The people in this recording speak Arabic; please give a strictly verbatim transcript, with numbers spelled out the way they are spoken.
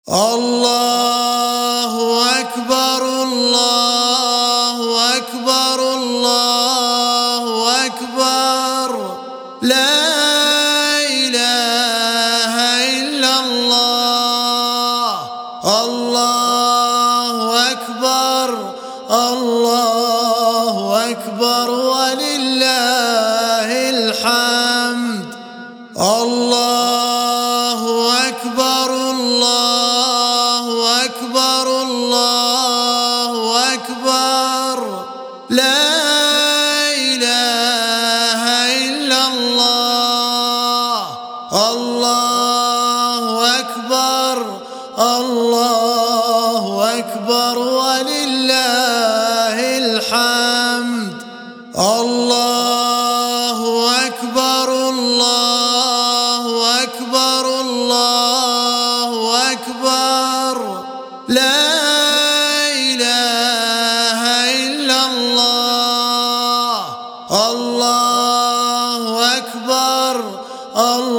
الله أكبر الله أكبر الله أكبر لا إله إلا الله. الله أكبر الله أكبر ولله الحمد. الله أكبر الله أكبر الله أكبر لا إله إلا الله. الله أكبر الله أكبر ولله الحمد. الله أكبر الله أكبر الله أكبر لا إله إلا الله. الله أكبر الله